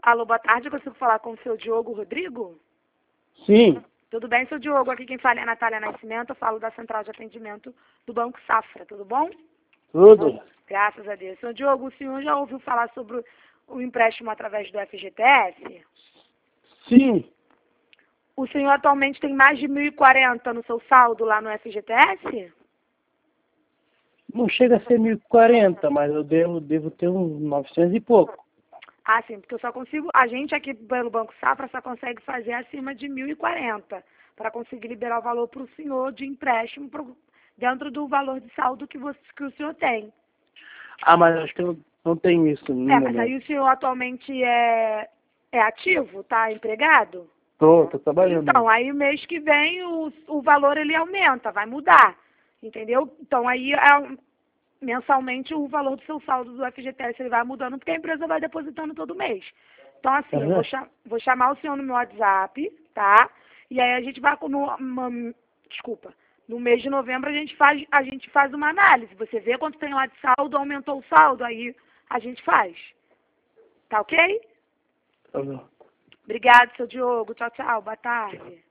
Alô, boa tarde, eu consigo falar com o seu Diogo Rodrigo? Sim, Tudo bem, seu Diogo? Aqui quem fala é a Natália Nascimento, eu falo da Central de Atendimento do Banco Safra, tudo bom? tudo. Graças a Deus. Seu Diogo, o senhor já ouviu falar sobre o empréstimo através do FGTS? Sim, O senhor atualmente tem mais de 1.040 no seu saldo lá no FGTS? não chega a ser 1040, mas eu devo ter uns 900 e pouco. Ah, sim, porque eu só consigo, a gente aqui pelo Banco Safra só consegue fazer acima de 1.040 para conseguir liberar o valor para o senhor de empréstimo dentro do valor de saldo que o senhor tem. Ah, mas acho que eu não tenho isso no Mas aí momento. o senhor atualmente é ativo, tá empregado? Tô trabalhando Então, ainda. aí mês que vem o valor ele aumenta, vai mudar, entendeu? Então aí mensalmente o valor do seu saldo do FGTS ele vai mudando porque a empresa vai depositando todo mês. Então assim, eu Aham. vou chamar o senhor no meu WhatsApp, tá? E aí a gente vai desculpa, no mês de novembro a gente faz uma análise. Você vê quanto tem lá de saldo, aumentou o saldo, aí a gente faz. Tá ok? Tá bom. Obrigado, seu Diogo. Tchau, tchau. Boa tarde.